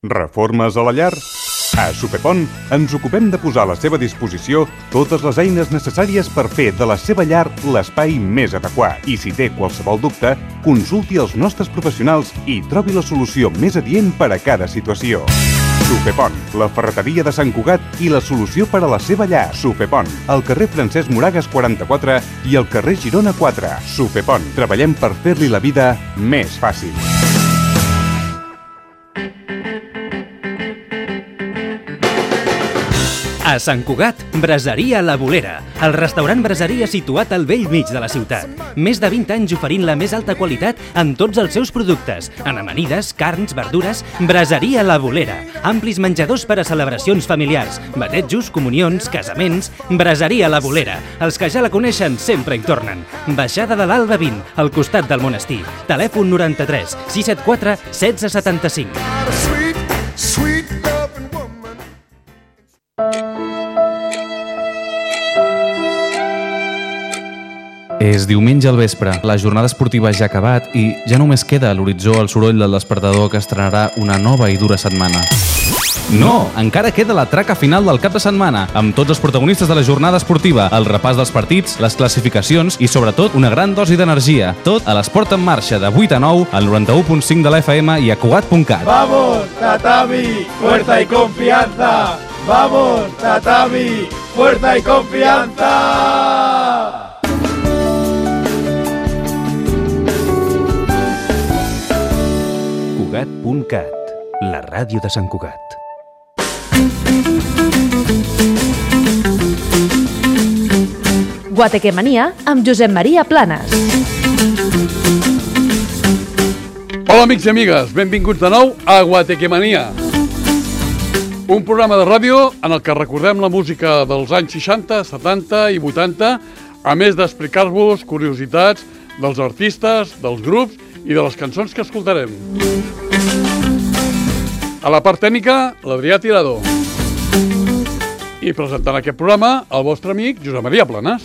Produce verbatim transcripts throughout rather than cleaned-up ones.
Reformes a la llar? A Supepont ens ocupem de posar a la seva disposició totes les eines necessàries per fer de la seva llar l'espai més adequat. I si té qualsevol dubte, consulti els nostres professionals i trobi la solució més adient per a cada situació. Supepont, la ferreteria de Sant Cugat i la solució per a la seva llar. Supepont, al carrer Francesc Moragas quaranta-quatre i al carrer Girona quatre. Supepont, treballem per fer-li la vida més fàcil. A Sant Cugat, Braseria La Bolera, el restaurant braseria situat al bell mig de la ciutat. Més de vint anys oferint la més alta qualitat en tots els seus productes, en amanides, carns, verdures. Braseria La Bolera, amplis menjadors per a celebracions familiars, batejos, comunions, casaments. Braseria La Bolera, els que ja la coneixen sempre hi tornen. Baixada de l'Alba vint, al costat del monestir. Telèfon noranta-tres sis set quatre setze setanta-cinc. És diumenge al vespre, la jornada esportiva ja ha acabat i ja només queda a l'horitzó el soroll del despertador que estrenarà una nova i dura setmana. No! Encara queda la traca final del cap de setmana, amb tots els protagonistes de la jornada esportiva, el repàs dels partits, les classificacions i, sobretot, una gran dosi d'energia. Tot a l'Esport en Marxa, de vuit a nou, al noranta-u punt cinc de la F M i a Cugat punt cat. ¡Vamos, Tatami! ¡Fuerza y confianza! ¡Vamos, Tatami! ¡Fuerza y confianza! Cugat punt cat, la ràdio de Sant Cugat. Guatequemania amb Josep Maria Planes. Hola amics i amigues, benvinguts de nou a Guatequemania. Un programa de ràdio en el que recordem la música dels anys seixanta, setanta i vuitanta, a més d'explicar-vos curiositats dels artistes, dels grups i de les cançons que escoltarem. A la part tècnica, l'Adrià Tirado. I presentant aquest programa, el vostre amic Josep Maria Planes.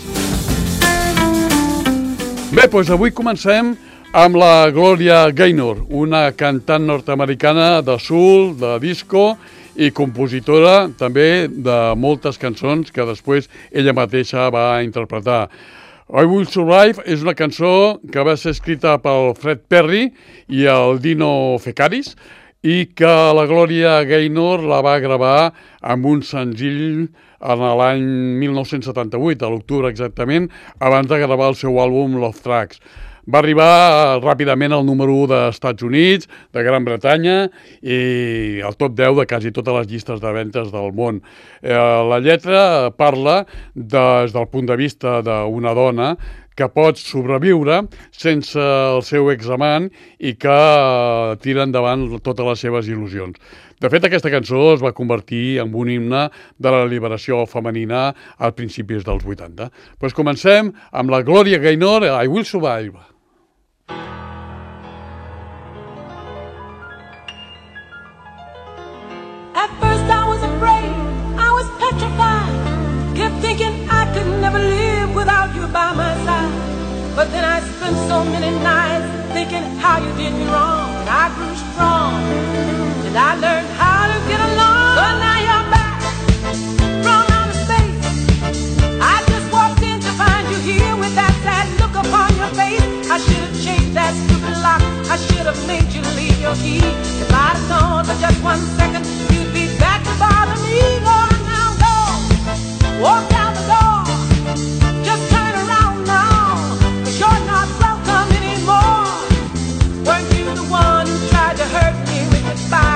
Bé, doncs avui comencem amb la Gloria Gaynor, una cantant nord-americana de soul, de disco i compositora també de moltes cançons que després ella mateixa va interpretar. I Will Survive és una cançó que va ser escrita pel Fred Perry i el Dino Fekaris i que la Gloria Gaynor la va gravar amb un senzill en l'any mil nou-cents setanta-vuit, a l'octubre exactament, abans de gravar el seu àlbum Love Tracks. Va arribar ràpidament al número u dels Estats Units, de Gran Bretanya i al top deu de quasi totes les llistes de ventes del món. Eh, la lletra parla des del punt de vista d'una dona que pot sobreviure sense el seu examant i que tira endavant totes les seves il·lusions. De fet, aquesta cançó es va convertir en un himne de la liberació femenina als principis dels vuitanta. Doncs comencem amb la Gloria Gaynor, I Will Survive. At first I was afraid, I was petrified, kept thinking I could never live without you by my side. But then I spent so many nights thinking how you did me wrong, and I grew strong, and I learned how to get along. So now you're back from outer space. I just walked in to find you here with that sad look upon your face. I should have changed that stupid lock, I should have made you leave your key. If I'd have known for just one second you'd be back to bother me. Lord, now go, walk out the door, just turn around now, 'cause you're not welcome anymore. Weren't you the one who tried to hurt me with goodbye?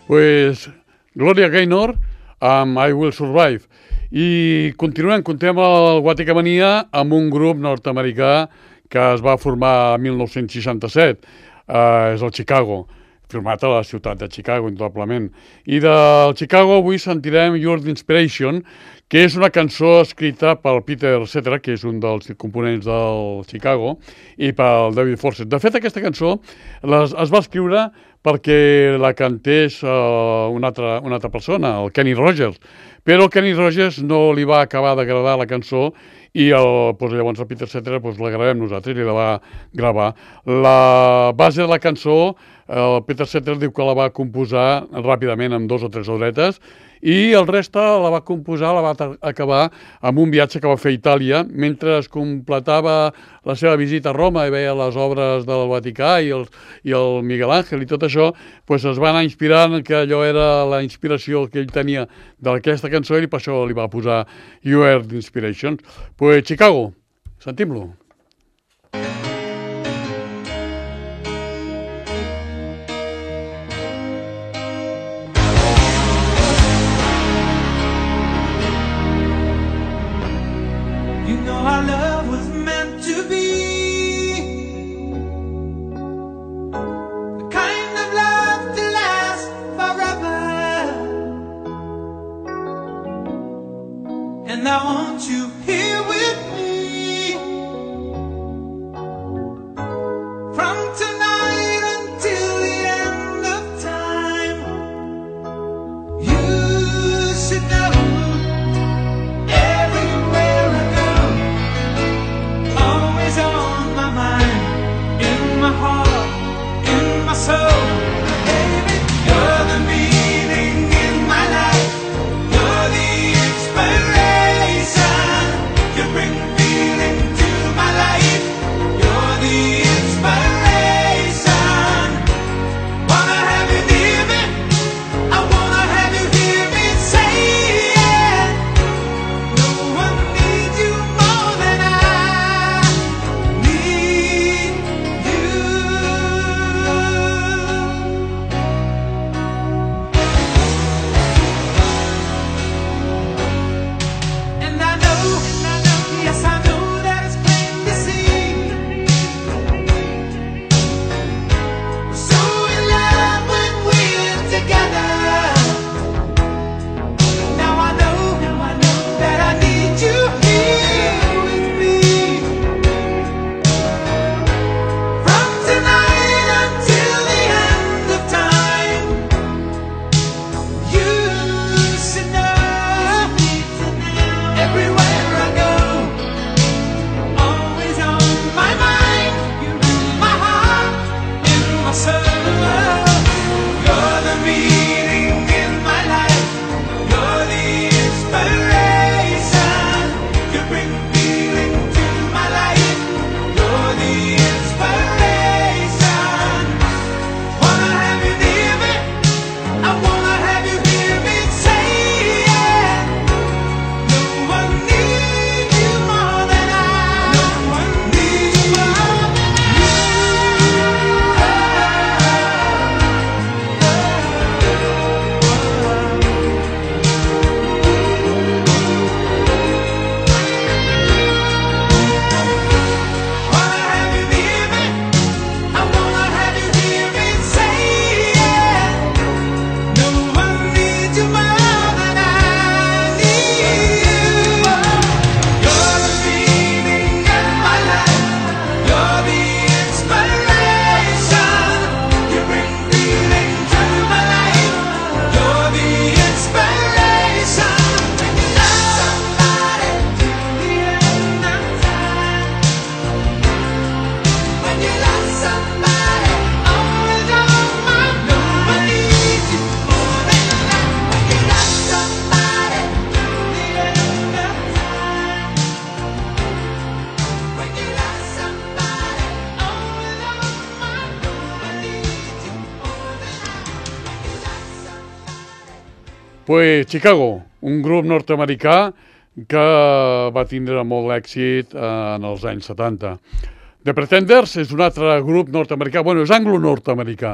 Pues Gloria Gaynor amb I Will Survive. I continuem, continuem el Guaticamania amb un grup nord-americà que es va formar el mil nou-cents seixanta-set. Uh, és el Chicago, format a la ciutat de Chicago, indudablement. I del Chicago avui sentirem Your Inspiration, que és una cançó escrita pel Peter Cetera, que és un dels components del Chicago, i pel David Forsett. De fet, aquesta cançó les, es va escriure perquè la cantés uh, una, altra, una altra persona, el Kenny Rogers. Però el Kenny Rogers no li va acabar d'agradar la cançó i el, doncs, llavors el Peter Cetera doncs, la gravem nosaltres i la va gravar. La base de la cançó, el Peter Cetera diu que la va composar ràpidament amb dos o tres horetes i el resta la va composar, la va acabar amb un viatge que va fer a Itàlia mentre es completava la seva visita a Roma i veia les obres del Vaticà i el, i el Miguel Ángel i tot això, doncs es va anar inspirant, que allò era la inspiració que ell tenia d'aquesta cançó i per això li va posar Your Inspiration. Pues Chicago, sentim-lo. Our love was meant to be the kind of love to last forever, and I want you here with me from tonight until the end of time. You should know Pues Chicago, un grup nord-americà que va tindre molt èxit en els anys setanta. The Pretenders és un altre grup nord-americà, bueno, és anglo-nord-americà.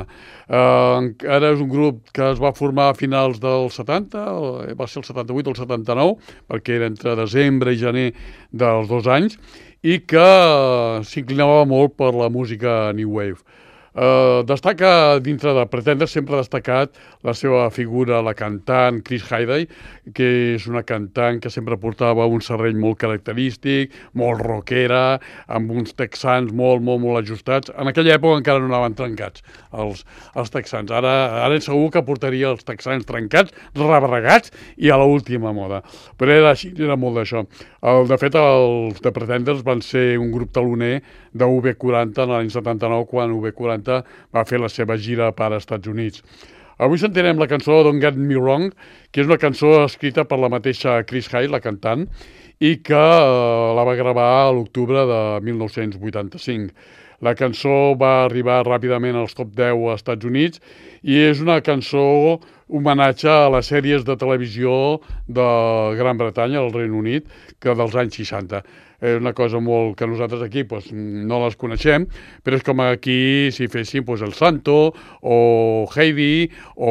Uh, ara és un grup que es va formar a finals dels setanta, va ser el setanta-vuit o el setanta-nou, perquè era entre desembre i gener dels dos anys, i que uh, s'inclinava molt per la música New Wave. Uh, destaca, dintre de Pretenders, sempre ha destacat la seva figura, la cantant Chris Hyday, que és una cantant que sempre portava un serrell molt característic, molt rockera, amb uns texans molt, molt, molt ajustats. En aquella època encara no anaven trencats, els, els texans. Ara, ara segur que portaria els texans trencats, rebregats i a l'última moda. Però era així, era molt d'això. El, de fet, els The Pretenders van ser un grup taloner de U B quaranta en l'any setanta-nou, quan U B quaranta va fer la seva gira per als Estats Units. Avui sentirem la cançó Don't Get Me Wrong, que és una cançó escrita per la mateixa Chris Hyde, la cantant, i que eh, la va gravar a l'octubre de mil nou-cents vuitanta-cinc. La cançó va arribar ràpidament als top deu als Estats Units i és una cançó homenatge a les sèries de televisió de Gran Bretanya, al Regne Unit, que dels anys seixanta. És una cosa molt que nosaltres aquí pues, no les coneixem, però és com aquí si féssim pues, El Santo o Heidi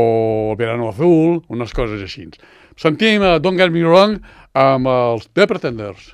o Verano Azul, unes coses així. Sentim uh, Don't Get Me Wrong amb els The Pretenders.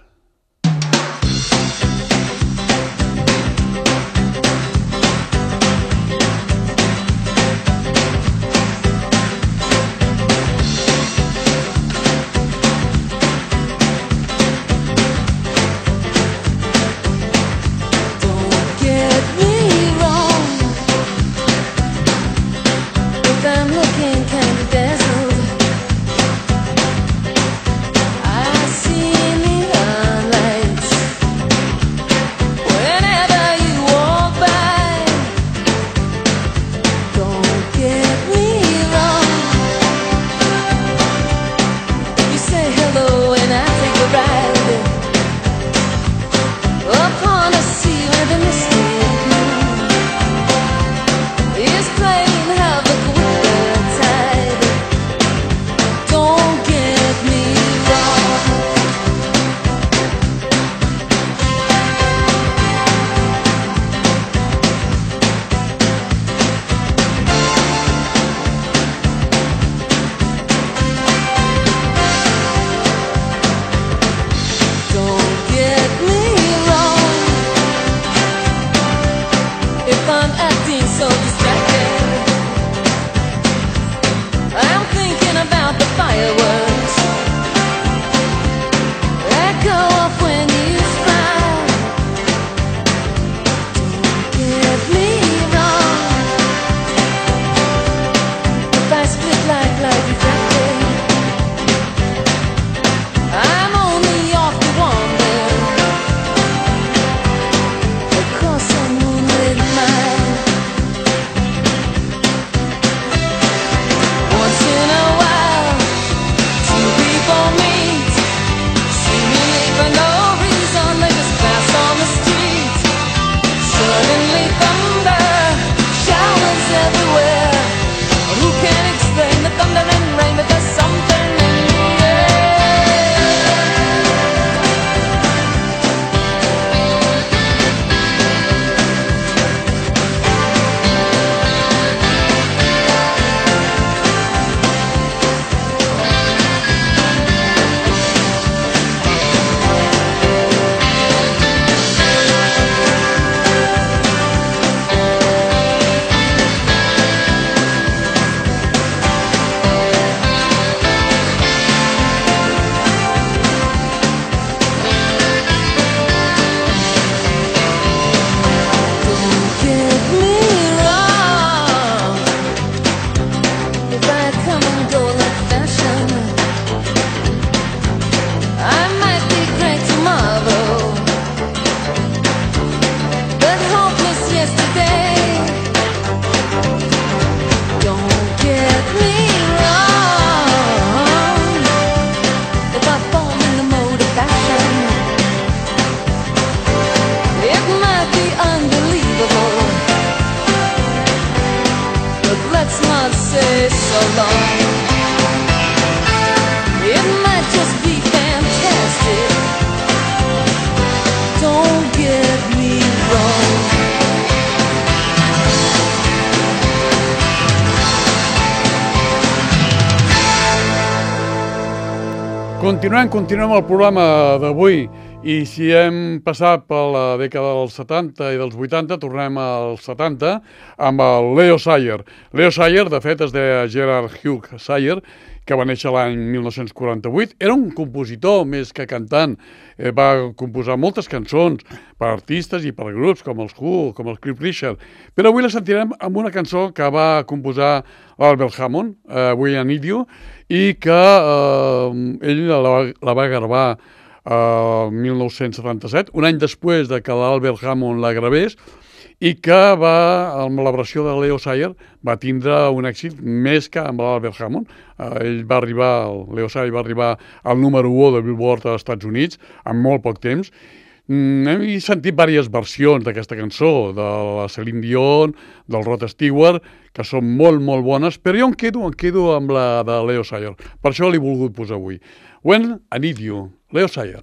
Don't get me wrong. Continuem, continuem el programa d'avui i si hem passat per la dècada dels setanta i dels vuitanta, tornem als setanta amb el Leo Sayer. Leo Sayer, de fet, es deia Gerard Hugh Sayer, que va néixer l'any mil nou-cents quaranta-vuit. Era un compositor més que cantant. Eh, va composar moltes cançons per artistes i per grups com els Who, com els Cliff Richard. Però avui la sentirem amb una cançó que va composar l'Albert Hammond, eh, We Need You, i que eh, ell la, la va gravar el eh, mil nou-cents setanta-set, un any després de que l'Albert Hammond la gravés, i que va, amb la versió de Leo Sayer, va tindre un èxit més que amb l'Albert Hammond. Eh, ell va arribar, el Leo Sayer va arribar al número u de Billboard als Estats Units en molt poc temps. Mm, hem sentit diverses versions d'aquesta cançó, de la Celine Dion, del Rod Stewart, que són molt, molt bones, però jo em quedo, em quedo amb la de Leo Sayer. Per això l'he volgut posar avui. When I Need You, Leo Sayer.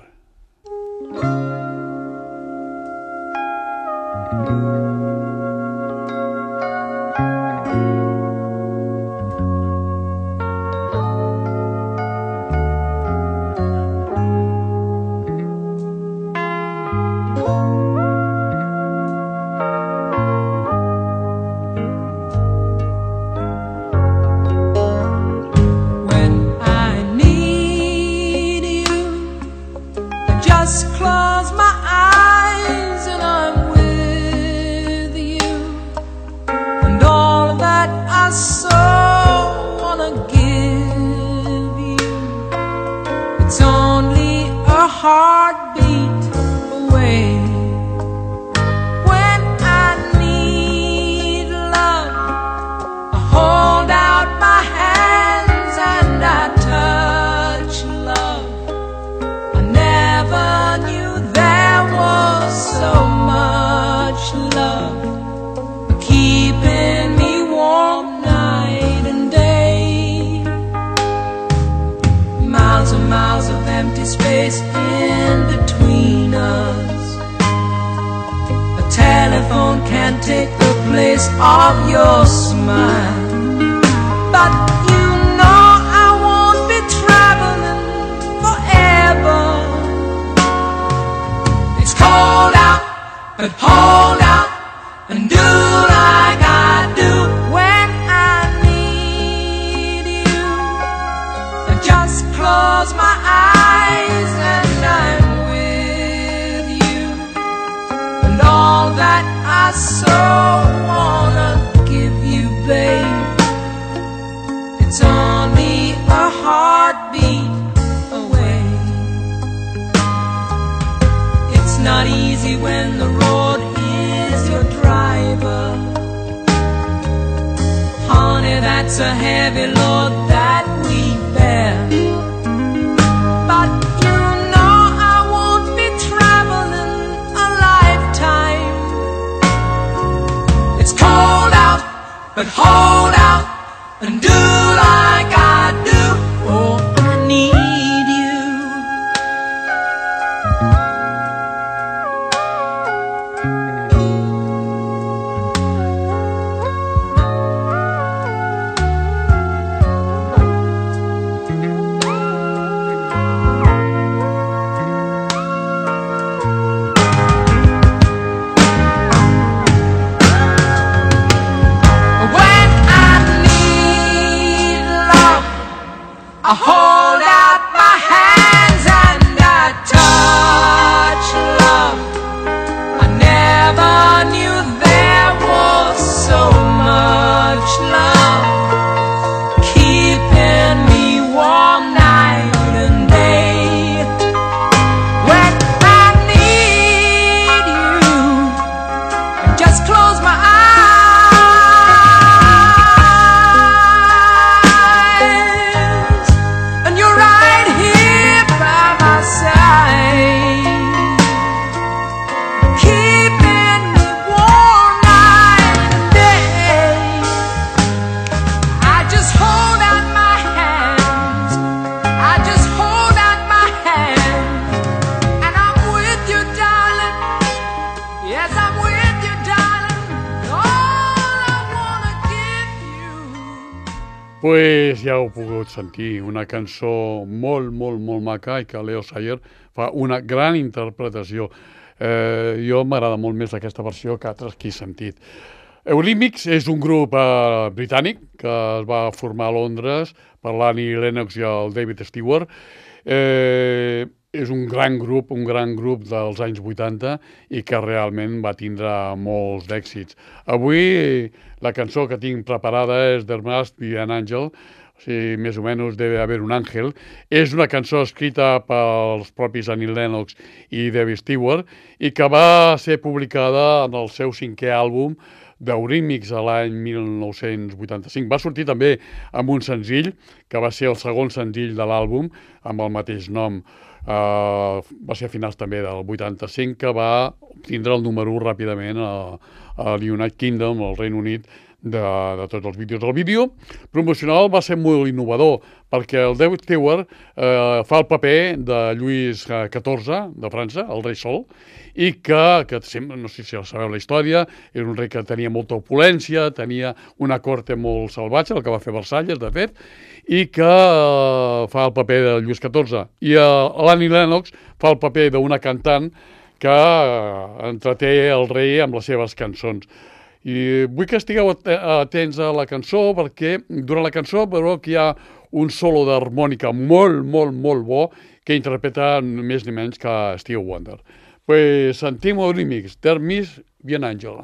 Pues ja heu pogut sentir, una cançó molt, molt, molt maca i que Leo Sayer fa una gran interpretació. Eh, jo m'agrada molt més aquesta versió que altres que he sentit. Eurythmics és un grup eh, britànic que es va formar a Londres per l'Annie Lennox i el David Stewart. Eh, és un gran grup, un gran grup dels anys vuitanta i que realment va tindre molts d'èxits. Avui la cançó que tinc preparada és There Must Be an Angel, o sigui, més o menys debe haver un àngel. És una cançó escrita pels propis Annie Lennox i David Stewart i que va ser publicada en el seu cinquè àlbum d'Eurythmics a l'any mil nou-cents vuitanta-cinc. Va sortir també amb un senzill, que va ser el segon senzill de l'àlbum, amb el mateix nom. Uh, va ser a finals també del vuitanta-cinc, que va obtindre el número u ràpidament a, a l'United Kingdom, al Regne Unit, de, de tots els vídeos. El vídeo promocional va ser molt innovador, perquè el David Stewart eh, fa el paper de Lluís catorze, de França, el rei Sol, i que, que sempre, no sé si sabeu la història, era un rei que tenia molta opulència, tenia una corte molt salvatge, el que va fer Versalles, de fet, i que eh, fa el paper de Lluís catorze. I eh, l'Annie Lennox fa el paper d'una cantant que eh, entreté el rei amb les seves cançons. I vull que estigueu atents a la cançó, perquè durant la cançó veureu que hi ha un solo d'harmònica molt, molt, molt bo que interpreta més ni menys que Stevie Wonder. Pues sentim Eurythmics, There Must Be an Angel.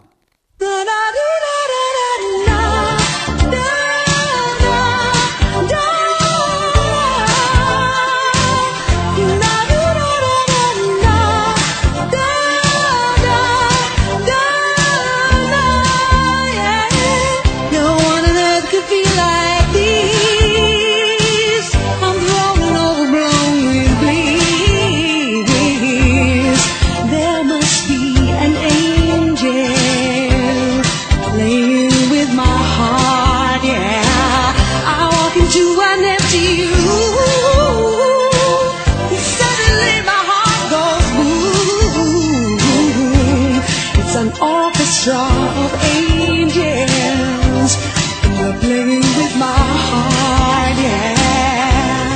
Of angels, and you're playing with my heart, yeah.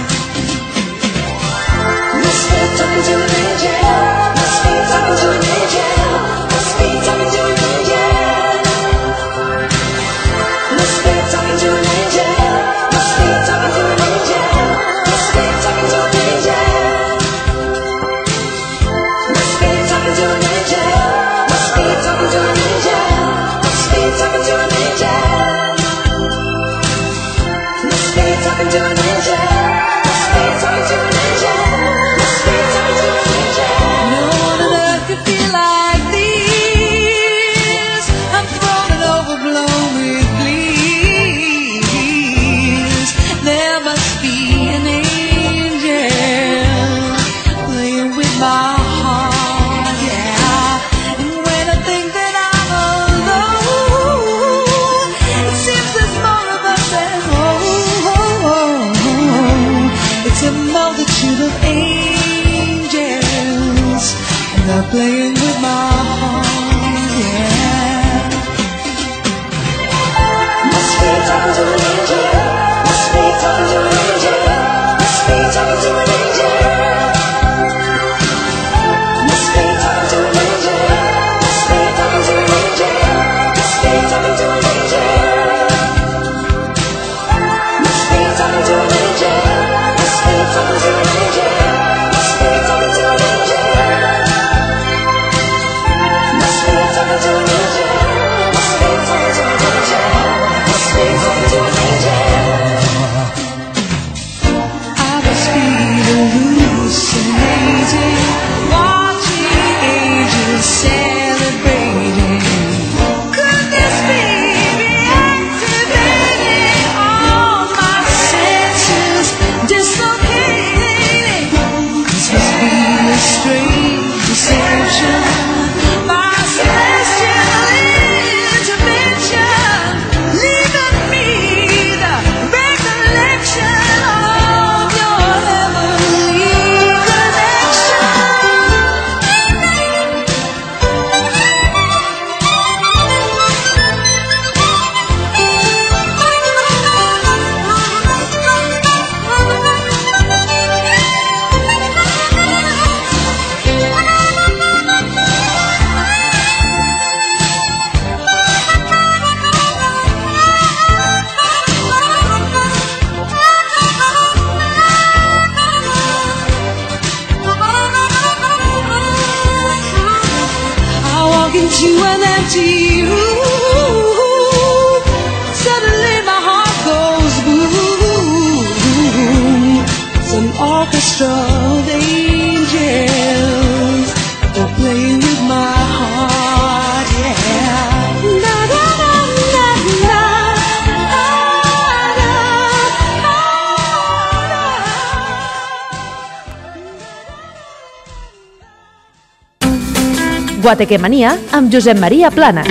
Must be talking to an angel, must be talking to an angel, must be talking to an angel. Must be talking to an angel, must be talking to an angel, must be talking to an angel. Must be talking to an angel, must be talking to an angel. Talking to an angel. Must be talking to an angel. Must be talking to an angel. Must be talking to an angel. No one on earth could feel like this. I'm thrown and overblown with bliss. There must be an angel playing with my heart, yeah. And when I think that I'm alone, it's a multitude of angels, and they're playing with my heart, yeah. Must be talking to an angel, must be talking to an angel, must be talking to an angel. Must be talking to an angel, must be talking to an angel, must be talking to an angel. Must be talking to an angel. Must be talking to an angel. Must be talking to an angel. an empty room. Suddenly my heart goes boom. It's an orchestra of angels. They're playing with my heart, yeah. Na na na na na. Guatequemania amb Josep Maria Planes.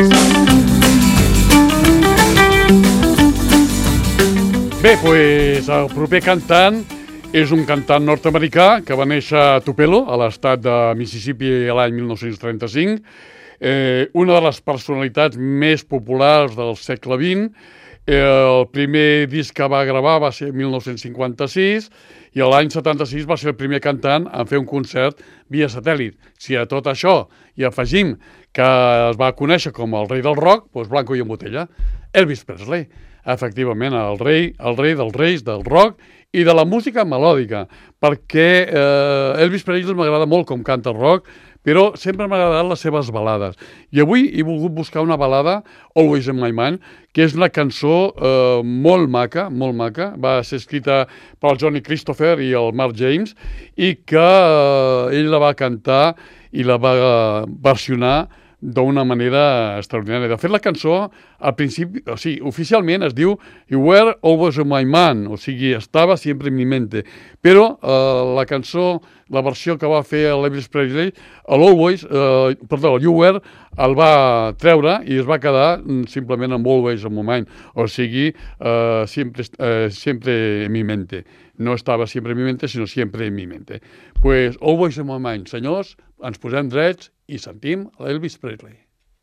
Bé, doncs el proper cantant és un cantant nord-americà que va néixer a Tupelo, a l'estat de Mississippi, l'any mil nou-cents trenta-cinc. Eh, una de les personalitats més populars del segle vint. Eh, el primer disc que va gravar va ser mil nou-cents cinquanta-sis i l'any setanta-sis va ser el primer cantant en fer un concert via satèl·lit. Si a tot això hi afegim que es va conèixer com el rei del rock, doncs blanco i en botella, Elvis Presley. Efectivament, el rei, el rei dels reis, del rock i de la música melòdica, perquè eh, Elvis Presley m'agrada molt com canta el rock, però sempre m'ha agradat les seves balades. I avui he volgut buscar una balada, Always in My Mind, que és una cançó eh, molt maca, molt maca. Va ser escrita pel Johnny Christopher i el Mark James, i que eh, ell la va cantar i la va versionar d'una manera extraordinària. De fet, la cançó, al principi, o sigui, oficialment es diu You Were Always in My Mind, o sigui, estava sempre en mi mente. Però eh, la cançó, la versió que va fer l'Elvis Presley, l'Always, eh, perdó, el You Were, el va treure i es va quedar simplement amb Always in My Mind, o sigui, eh, siempre, eh, siempre en mi mente. No estava sempre en mi mente, sinó sempre en mi mente. Pues Always in My Mind. Senyors, ens posem drets i sentim l'Elvis Presley.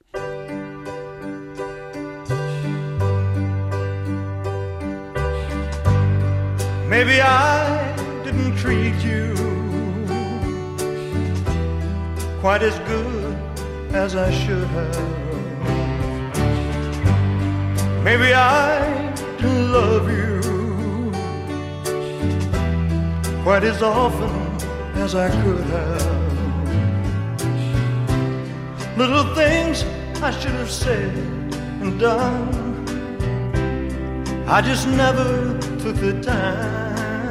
Maybe I didn't treat you quite as good as I should have. Maybe I didn't love you quite as often as I could have. Little things I should have said and done, I just never took the time.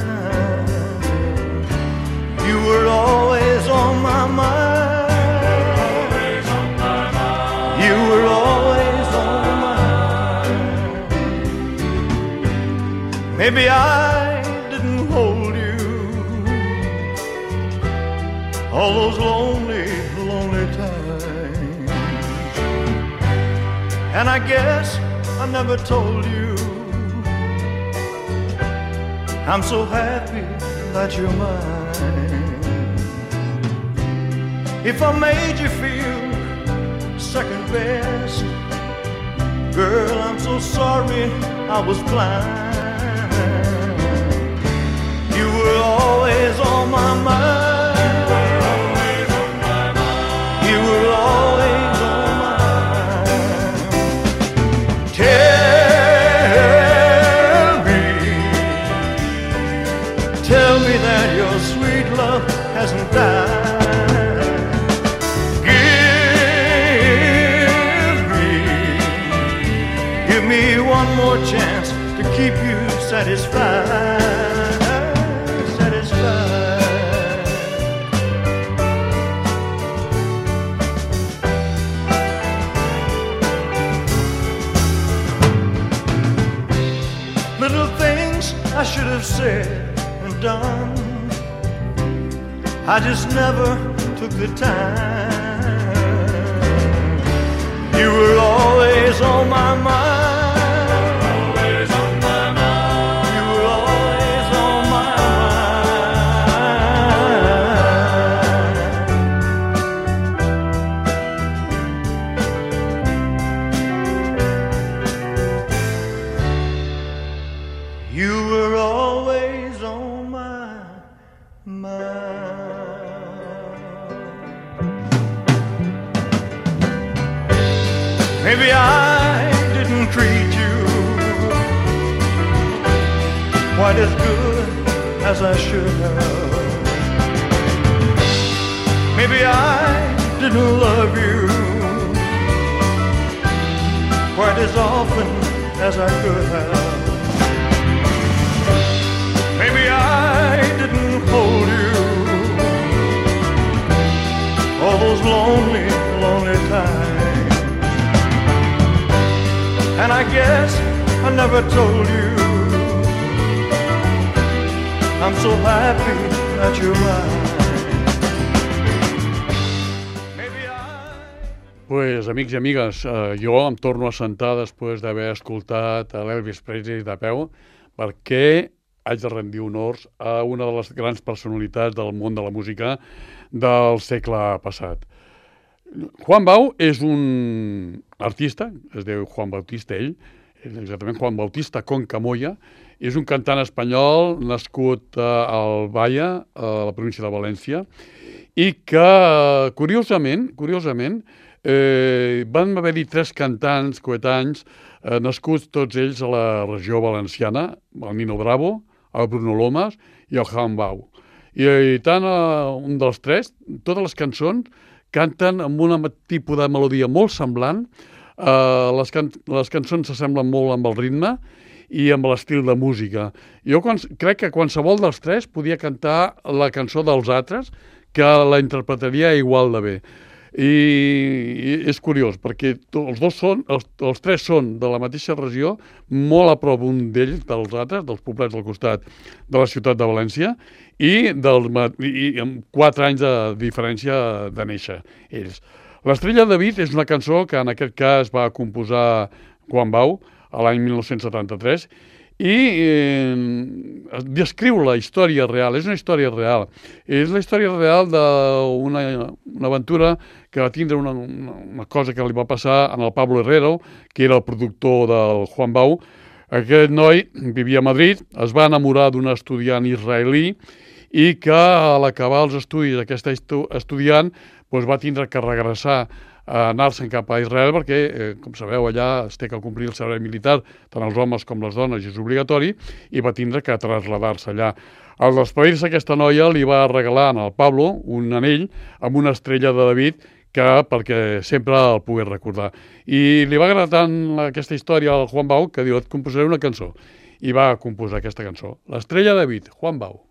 You were always on my mind. Always on my mind. You were always on my mind. Maybe I didn't hold you all those lonely, lonely times. And I guess I never told you I'm so happy that you're mine. If I made you feel second best, girl, I'm so sorry I was blind. You were always on my mind. You were always on my mind. Tell me, tell me that your sweet love hasn't died. One more chance to keep you satisfied, satisfied. Little things I should have said and done, I just never took the time. You were always on my mind. Maybe I didn't treat you quite as good as I should have. Maybe I didn't love you quite as often as I could have. Maybe I didn't hold you all those lonely, lonely times, and I guess I never told you I'm so happy that you're mine. Pues, amics i amigues, eh, jo em torno a sentar després d'haver escoltat a l'Elvis Presley de peu, perquè haig de rendir honors a una de les grans personalitats del món de la música del segle passat. Juan Bau és un artista, es diu Juan Bautista ell, exactament Juan Bautista Conca Moya, és un cantant espanyol nascut al Baia, a la província de València, i que, curiosament, curiosament, Eh, van haver-hi tres cantants coetanys eh, nascuts tots ells a la regió valenciana, el Nino Bravo, el Bruno Lomas i el Juan Bau. I, i tant eh, un dels tres, totes les cançons canten amb un tipus de melodia molt semblant, eh, les, can les cançons s'assemblen molt amb el ritme i amb l'estil de música. Jo quan, crec que qualsevol dels tres podia cantar la cançó dels altres, que la interpretaria igual de bé. I, i és curiós perquè els dos són, els, els tres són de la mateixa regió, molt a prop un d'ells dels altres, dels poblets del costat de la ciutat de València, i, del, i amb quatre anys de diferència de néixer ells. L'Estrella de David és una cançó que en aquest cas va composar Juan Bau a l'any mil nou-cents setanta-tres i eh, descriu la història real, és una història real. És la història real d'una una aventura que va tindre una, una, una cosa que li va passar en el Pablo Herrero, que era el productor del Juan Bau. Aquest noi vivia a Madrid, es va enamorar d'un estudiant israelí i que a l'acabar els estudis d'aquest estudiant doncs va tindre que regressar a anar-se'n cap a Israel perquè, eh, com sabeu, allà es té que complir el servei militar, tant els homes com les dones, i és obligatori, i va tindre que traslladar-se allà. Al despedir-se aquesta noia li va regalar al Pablo un anell amb una estrella de David que perquè sempre el pogués recordar. I li va agradar tant aquesta història al Juan Bau que diu, et composaré una cançó. I va composar aquesta cançó. L'Estrella de David, Juan Bau.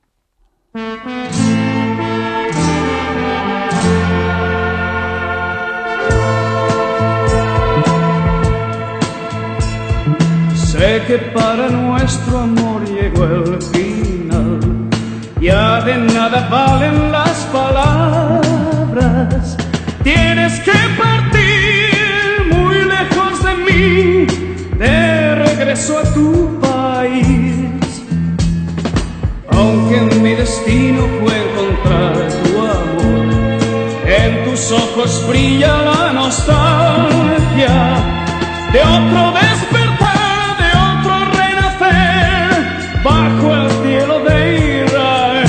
Sé que para nuestro amor llegó el final, ya de nada valen las palabras. Tienes que partir muy lejos de mí, de regreso a tu país. Aunque mi destino fue encontrar tu amor, en tus ojos brilla la nostalgia de otro despertar, de otro renacer bajo el cielo de Israel.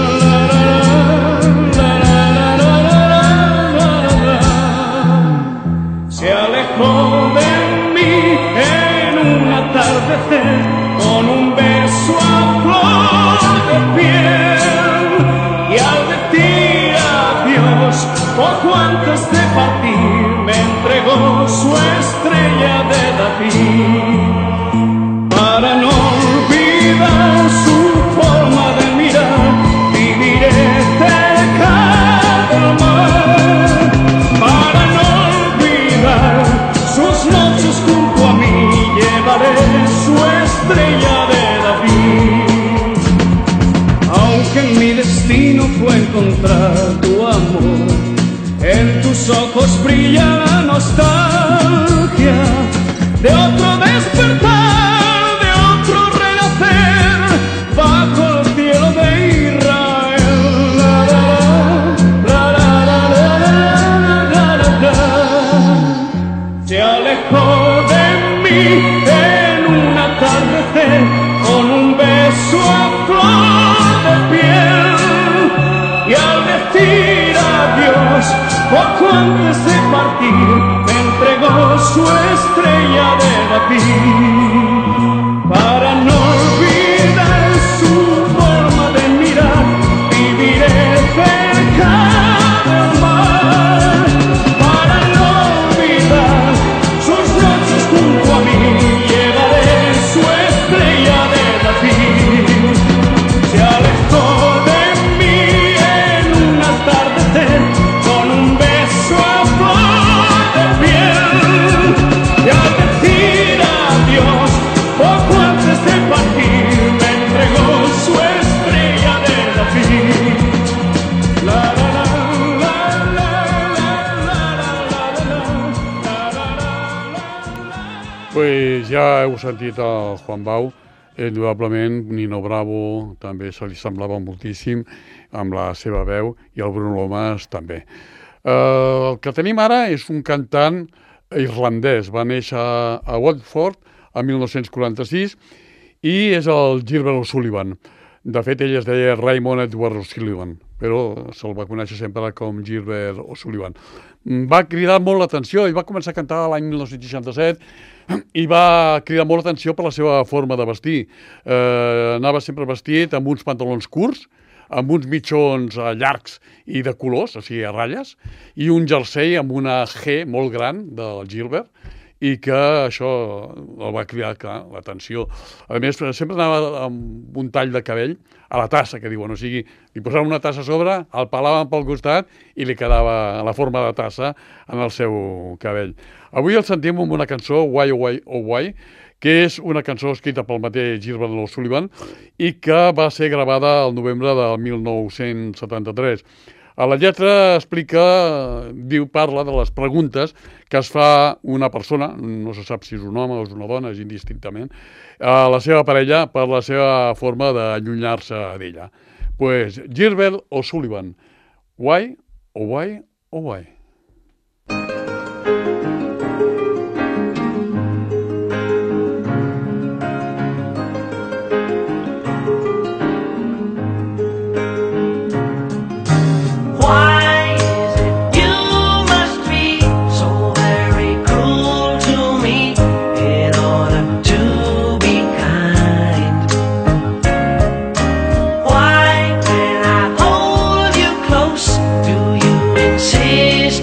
Se alejó de mí en un atardecer con un beso a flor de piel, y al decir adiós poco antes de partir me entregó su estrella de David. Para no olvidar su forma de mirar, viviré cerca del mar. Para no olvidar sus noches junto a mí, llevaré su estrella de David. Aunque mi destino fue encontrar tu amor, en tus ojos brilla la nostalgia de otro despertar, de otro renacer bajo el cielo de Israel. La, la, la, la, la, la, la, la. Se alejó de mí en un atardecer con un beso a flor de piel, y al decir adiós poco antes de partir me entregó su estrella de David. Para no olvidar su forma de mirar, viviré cerca del mar. Para no olvidar sus noches junto heu sentit el Juan Bau, indudablement Nino Bravo també se li semblava moltíssim amb la seva veu i el Bruno Lomas també. Uh, el que tenim ara és un cantant irlandès, va néixer a Watford en mil nou-cents quaranta-sis i és el Gilbert O'Sullivan. De fet, ell es deia Raymond Edward O'Sullivan, però se'l va conèixer sempre com Gilbert O'Sullivan. Va cridar molt l'atenció i va començar a cantar l'any mil nou-cents seixanta-set i va cridar molt l'atenció per la seva forma de vestir. Eh, anava sempre vestit amb uns pantalons curts, amb uns mitjons eh, llargs i de colors, o sigui, a ratlles, i un jersei amb una G molt gran del Gilbert, i que això el va cridar l'atenció. A més, sempre anava amb un tall de cabell a la tassa, que diuen, o sigui, li posaven una tassa a sobre, el pelaven pel costat i li quedava la forma de tassa en el seu cabell. Avui el sentim amb una cançó, Why Oh Why Oh Why, que és una cançó escrita pel mateix Gilbert O'Sullivan i que va ser gravada al novembre del mil nou-cents setanta-tres. A la lletra explica, diu, parla de les preguntes que es fa una persona, no se sap si és un home o és una dona, és indistintament, a la seva parella per la seva forma d'allunyar-se d'ella. Pues Gilbert O'Sullivan, Why, oh why, oh why. Insist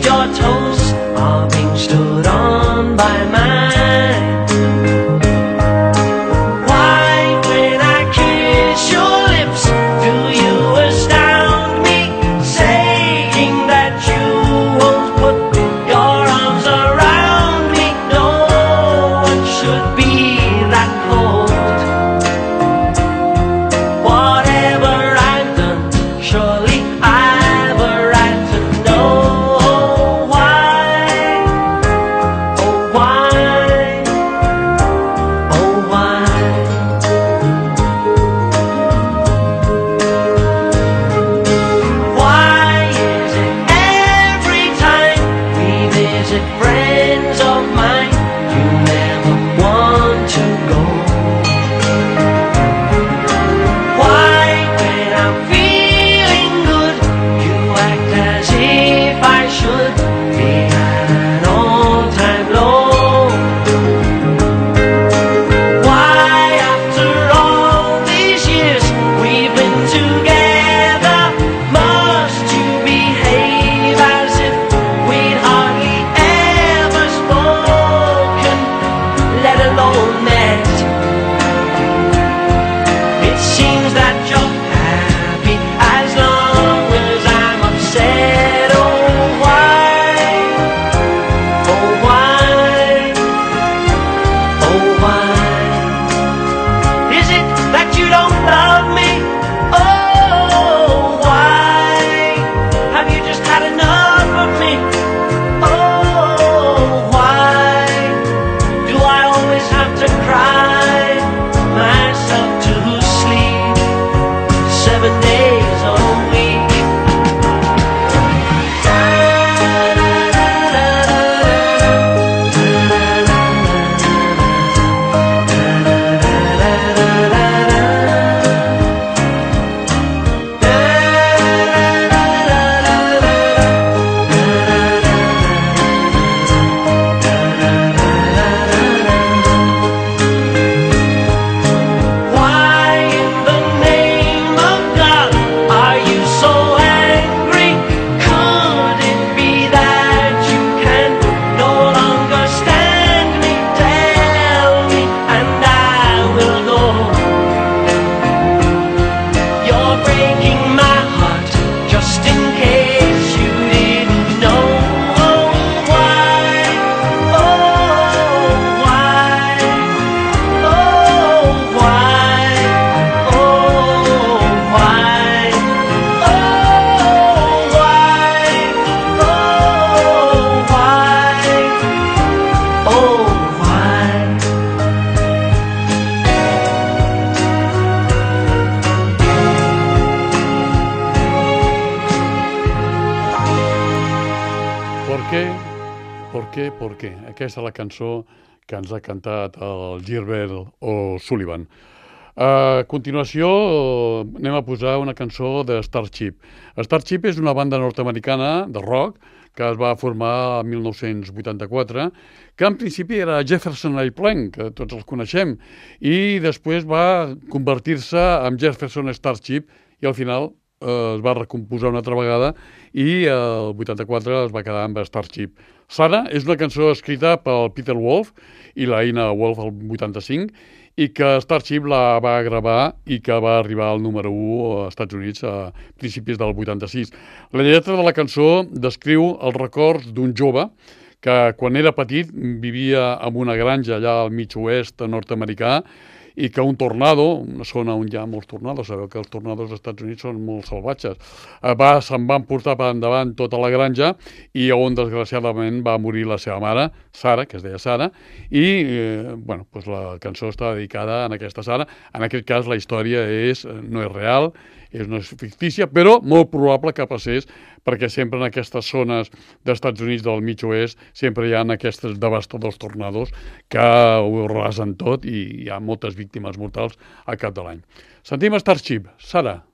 qué, por qué. Aquesta és la cançó que ens ha cantat el Gilbert O'Sullivan. A continuació anem a posar una cançó de Starship. Starship és una banda nord-americana de rock que es va formar el mil nou-cents vuitanta-quatre, que en principi era Jefferson Airplane, que tots els coneixem, i després va convertir-se en Jefferson Starship i al final eh, es va recomposar una altra vegada i el vuitanta-quatre es va quedar amb Starship. Sara és una cançó escrita pel Peter Wolf i la Ina Wolf el vuitanta-cinc i que Starship la va gravar i que va arribar al número u als Estats Units a principis del vuitanta-sis. La lletra de la cançó descriu els records d'un jove que quan era petit vivia en una granja allà al mig oest nord-americà i que un tornado, una zona on hi ha molts tornados, sabeu que els tornados als Estats Units són molt salvatges, va, se'n van portar per endavant tota la granja i on desgraciadament va morir la seva mare, Sara, que es deia Sara, i eh, bueno, doncs la cançó està dedicada a aquesta Sara. En aquest cas la història és, no és real, és una fictícia, però molt probable que passés, perquè sempre en aquestes zones dels Estats Units del mig oest sempre hi ha aquests devastadors tornados que ho rasen tot i hi ha moltes víctimes mortals al cap de l'any. Sentim Starship, Sara.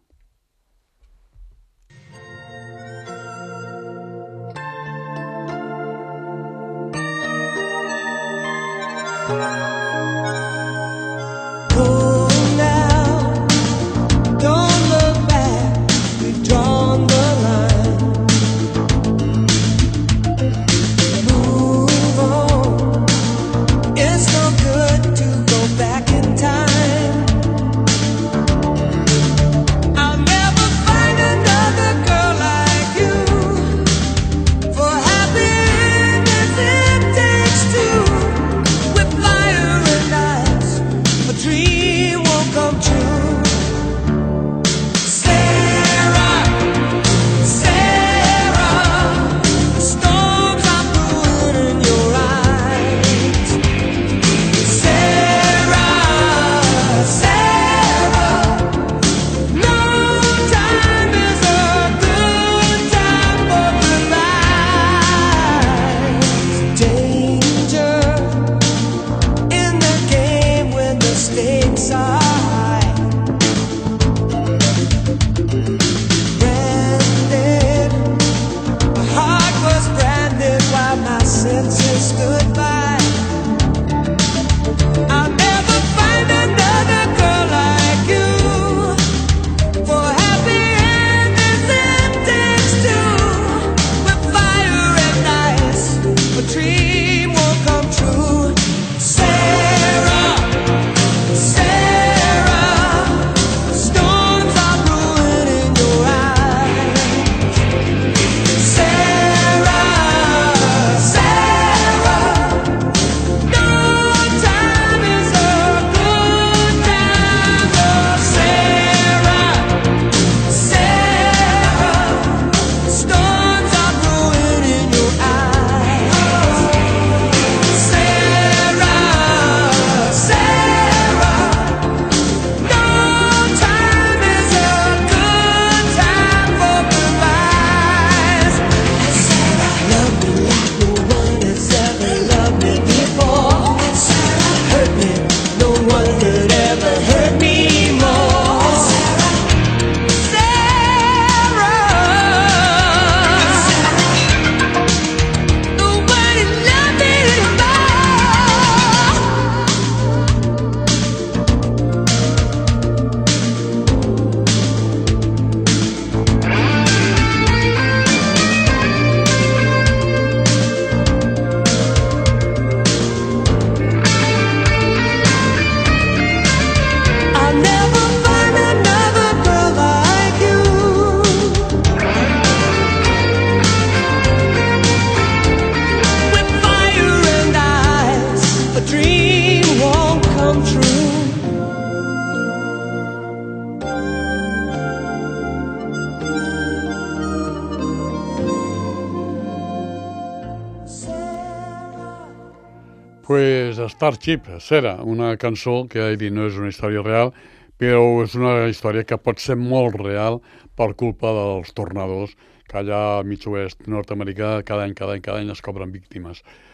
Pues Starship, Sera, una cançó que he dit no és una història real, però és una història que pot ser molt real per culpa dels tornados que allà al mig oest nord-americà cada any, cada any, cada any es cobren víctimes.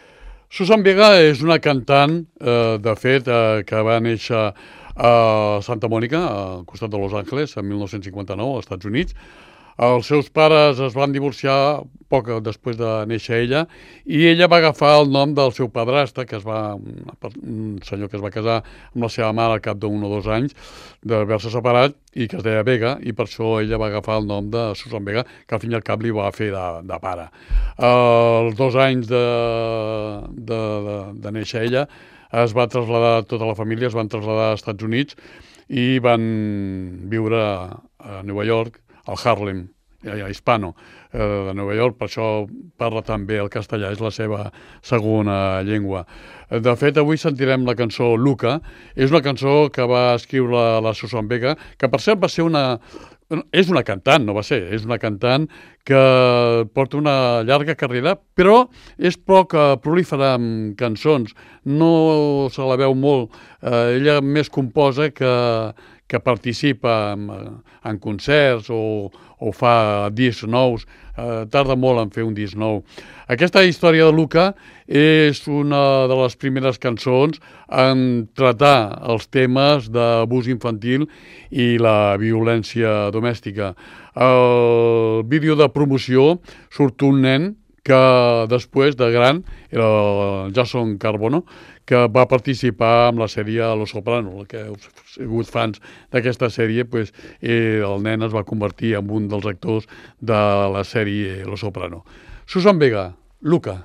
Susan Vega és una cantant, eh, de fet, eh, que va néixer a Santa Mònica, al costat de Los Angeles, en mil nou-cents cinquanta-nou, als Estats Units. Els seus pares es van divorciar poc després de néixer ella i ella va agafar el nom del seu padrastre, que es va, un senyor que es va casar amb la seva mare al cap d'un o dos anys d'haver-se separat i que es deia Vega, i per això ella va agafar el nom de Susan Vega, que al fin i al cap li va fer de, de pare. Els dos anys de, de, de, de néixer ella es va traslladar, tota la família es van traslladar als Estats Units i van viure a Nova York, al Harlem, a Hispano, eh, de Nova York, per això parla també el castellà, és la seva segona llengua. De fet, avui sentirem la cançó Luca, és una cançó que va escriure la Susan Vega, que per cert va ser una... És una cantant, no va ser, és una cantant que porta una llarga carrera, però és poc prolífera amb cançons, no se la veu molt, eh, ella més composa que... que participa en, en concerts o, o fa discs nous, eh, tarda molt en fer un disc nou. Aquesta història de Luca és una de les primeres cançons en tratar els temes d'abús infantil i la violència domèstica. Al vídeo de promoció surt un nen que després de gran era Jason Carbono, que va participar en la sèrie Los Soprano. El que heu sigut fans d'aquesta sèrie, pues, eh, el nen es va convertir en un dels actors de la sèrie Los Soprano. Susan Vega, Luca.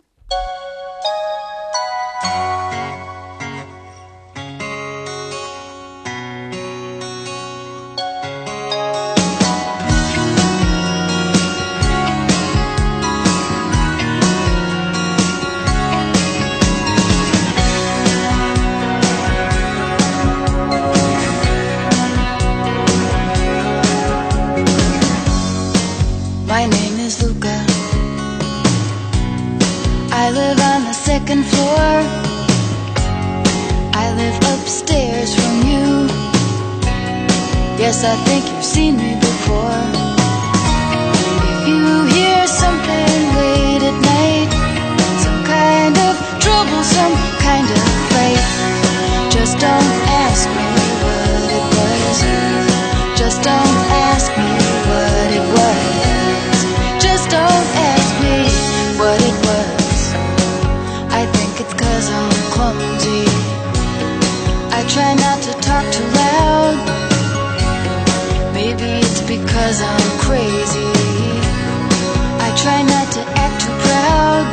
My name is Luca. I live on the second floor. I live upstairs from you. Yes, I think you've seen me before. If you hear something late at night, some kind of trouble, some kind of fight, just don't ask me what it was. Just don't ask me what it was. Just don't ask me what it was. I think it's 'cause I'm clumsy. I try not to talk too loud. Maybe it's because I'm crazy. I try not to act too proud.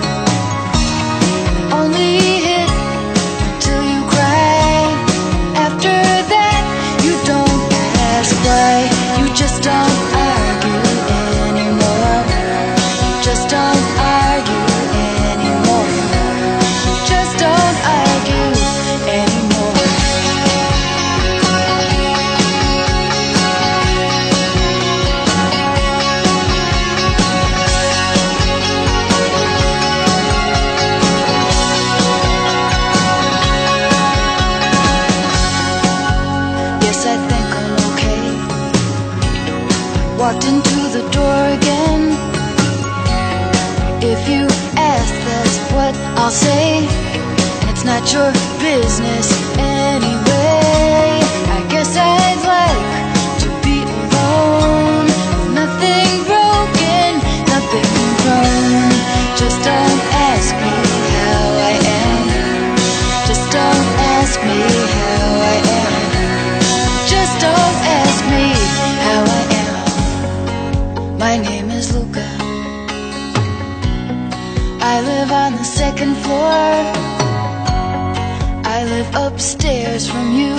Only hit till you cry. After that, you don't ask why. You just don't argue anymore. Just don't argue anymore. Just don't argue anymore. Yes, I think I'm okay. Walked into the door again. If you ask, that's what I'll say. And it's not your business anyway. I guess I'd like to be alone. Nothing broken, nothing wrong. Just don't ask me how I am. Just don't ask me how I am. Just don't ask me how I am. My name is Luca. I live on the second floor. I live upstairs from you.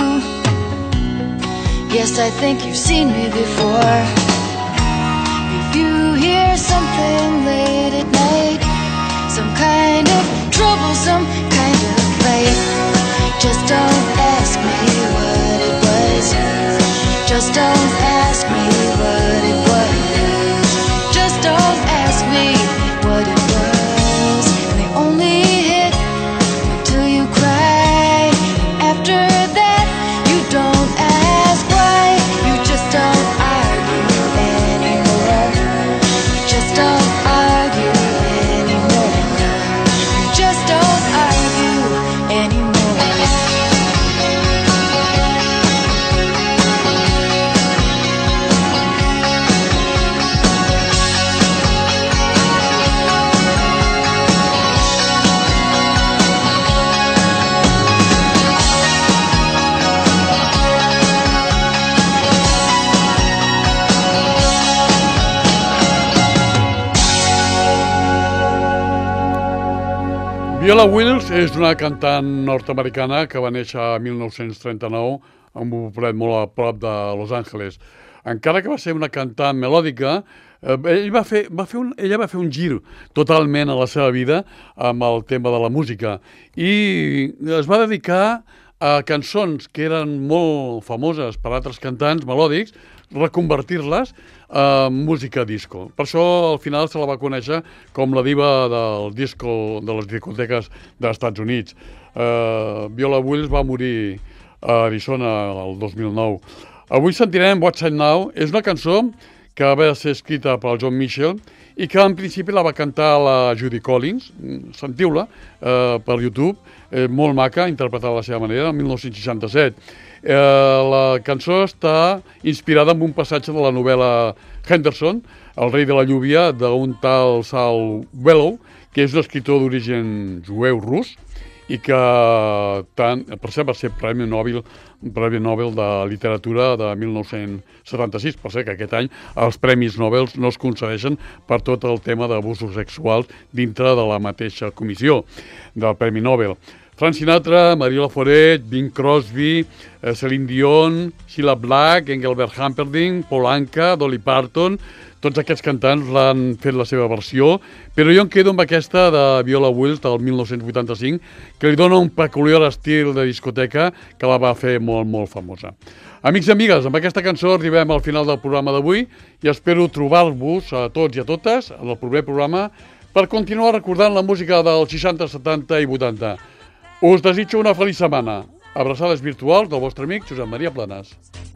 Yes, I think you've seen me before. If you hear something late at night, some kind of trouble, some kind of fight, just don't ask me what it was. Just don't ask me what it was. Just don't ask me what it was. And they only hit till you cry. After that, you don't ask why. You just don't argue anymore. You just don't argue anymore. You just don't Viola Wills és una cantant nord-americana que va néixer a mil nou-cents trenta-nou en un poblet molt a prop de Los Angeles. Encara que va ser una cantant melòdica, eh, ell va fer, va fer un, ella va fer un gir totalment a la seva vida amb el tema de la música i es va dedicar a cançons que eren molt famoses per altres cantants melòdics, reconvertir-les en música disco. Per això al final se la va conèixer com la diva del disco de les discoteques dels Estats Units. Uh, Viola Wills va morir a Arizona el dos mil nou. Avui sentirem What's It Now. És una cançó que va ser escrita per John Mitchell i que en principi la va cantar la Judy Collins. Sentiu-la uh, per YouTube. Eh, molt maca, interpretada a la seva manera, en mil nou-cents seixanta-set. Eh, la cançó està inspirada en un passatge de la novel·la Henderson, El rei de la lluvia, d'un tal Saul Bellow, que és un escriptor d'origen jueu rus i que tant, per cert va ser Premi Nobel, Premi Nobel de Literatura de mil nou-cents setanta-sis. Per cert que aquest any els Premis Nobel no es concedeixen per tot el tema d'abusos sexuals dintre de la mateixa comissió del Premi Nobel. Frank Sinatra, Maria Laforet, Bing Crosby, eh, Celine Dion, Cilla Black, Engelbert Humperdinck, Paul Anka, Dolly Parton, tots aquests cantants l'han fet la seva versió, però jo em quedo amb aquesta de Viola Wills del mil nou-cents vuitanta-cinc, que li dona un peculiar estil de discoteca que la va fer molt, molt famosa. Amics i amigues, amb aquesta cançó arribem al final del programa d'avui i espero trobar-vos a tots i a totes en el proper programa per continuar recordant la música dels seixanta, setanta i vuitanta. Us desitjo una feliç setmana. Abraçades virtuals del vostre amic Josep Maria Planas.